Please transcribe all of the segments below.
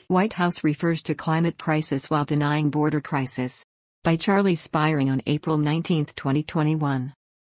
White House refers to climate crisis while denying border crisis. By Charlie Spiring on April 19, 2021.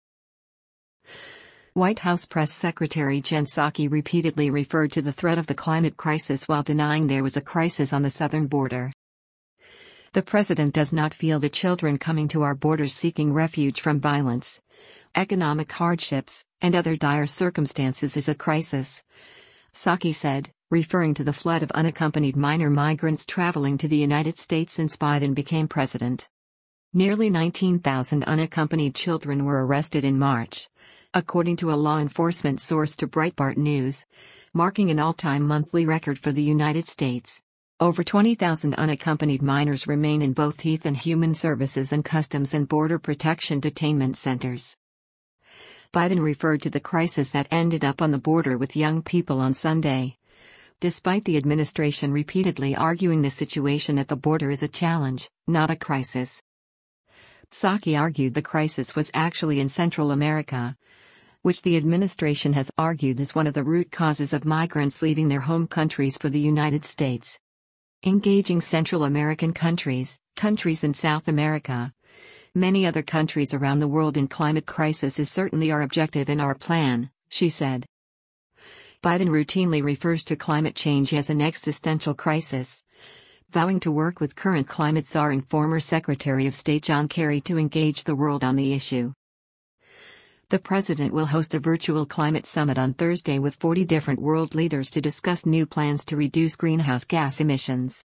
White House Press Secretary Jen Psaki repeatedly referred to the threat of the climate crisis while denying there was a crisis on the southern border. The president does not feel the children coming to our borders seeking refuge from violence, economic hardships, and other dire circumstances is a crisis, Psaki said, referring to the flood of unaccompanied minor migrants traveling to the United States since Biden became president. Nearly 19,000 unaccompanied children were arrested in March, according to a law enforcement source to Breitbart News, marking an all-time monthly record for the United States. Over 20,000 unaccompanied minors remain in both Health and Human Services and Customs and Border Protection detainment centers. Biden referred to the crisis that ended up on the border with young people on Sunday. Despite the administration repeatedly arguing the situation at the border is a challenge, not a crisis. Psaki argued the crisis was actually in Central America, which the administration has argued is one of the root causes of migrants leaving their home countries for the United States. Engaging Central American countries in South America, many other countries around the world in climate crisis is certainly our objective in our plan, she said. Biden routinely refers to climate change as an existential crisis, vowing to work with current climate czar and former Secretary of State John Kerry to engage the world on the issue. The president will host a virtual climate summit on Thursday with 40 different world leaders to discuss new plans to reduce greenhouse gas emissions.